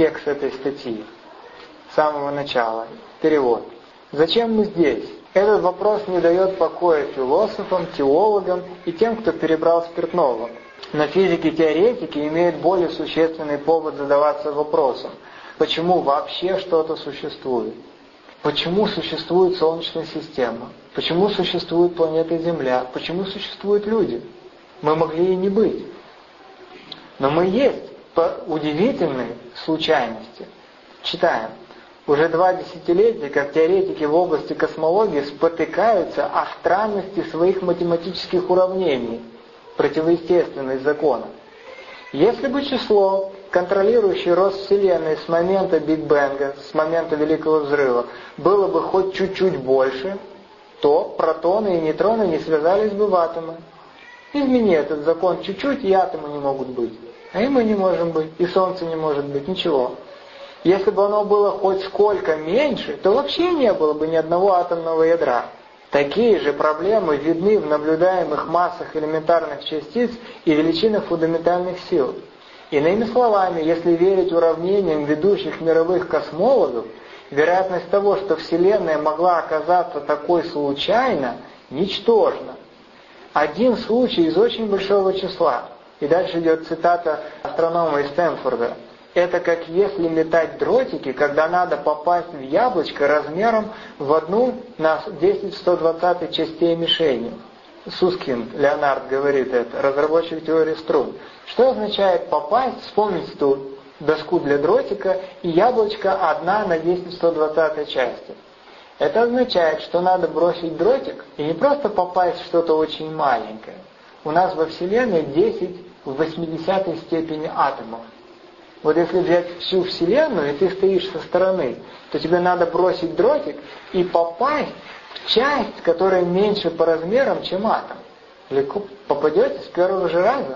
текст этой статьи с самого начала, перевод. Зачем мы здесь? Этот вопрос не дает покоя философам, теологам и тем, кто перебрал спиртного. Но физики-теоретики имеют более существенный повод задаваться вопросом, почему вообще что-то существует? Почему существует Солнечная система? Почему существует планета Земля? Почему существуют люди? Мы могли и не быть. Но мы есть по удивительной случайности. Читаем. Уже 2 десятилетия, как теоретики в области космологии спотыкаются о странности своих математических уравнений, противоестественных законов. Если бы число, контролирующее рост Вселенной с момента Биг Бенга, с момента Великого Взрыва, было бы хоть чуть-чуть больше, то протоны и нейтроны не связались бы в атомы. Измени этот закон чуть-чуть, и атомы не могут быть. А и мы не можем быть, и Солнце не может быть, ничего. Если бы оно было хоть сколько меньше, то вообще не было бы ни одного атомного ядра. Такие же проблемы видны в наблюдаемых массах элементарных частиц и величинах фундаментальных сил. Иными словами, если верить уравнениям ведущих мировых космологов, вероятность того, что Вселенная могла оказаться такой случайно, ничтожна. Один случай из очень большого числа. И дальше идет цитата астронома из Стэнфорда. Это как если метать дротики, когда надо попасть в яблочко размером в 1 на 10 в 120 частей мишени. Сускинд, Леонард говорит это, разработчик теории струн. Что означает попасть, вспомнить ту доску для дротика и яблочко 1 на 10 в 120 части. Это означает, что надо бросить дротик и не просто попасть в что-то очень маленькое. У нас во Вселенной 10 в 80 степени атомов. Вот если взять всю Вселенную, и ты стоишь со стороны, то тебе надо бросить дротик и попасть в часть, которая меньше по размерам, чем атом. Легко попадете с первого же раза.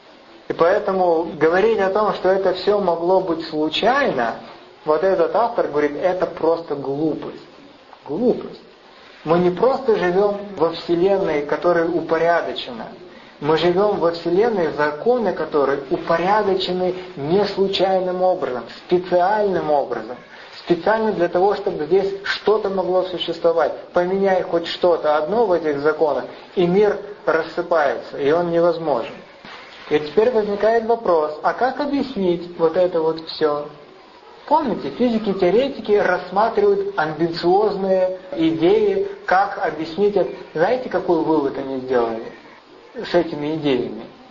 И поэтому говорить о том, что это все могло быть случайно, вот этот автор говорит, это просто глупость. Глупость. Мы не просто живем во Вселенной, которая упорядочена. Мы живем во Вселенной, законы которой упорядочены не случайным образом, специальным образом. Специально для того, чтобы здесь что-то могло существовать. Поменяй хоть что-то одно в этих законах, и мир рассыпается, и он невозможен. И теперь возникает вопрос, а как объяснить вот это вот все? Помните, физики-теоретики рассматривают амбициозные идеи, как объяснить это. Знаете, какой вывод они сделали с этими идеями?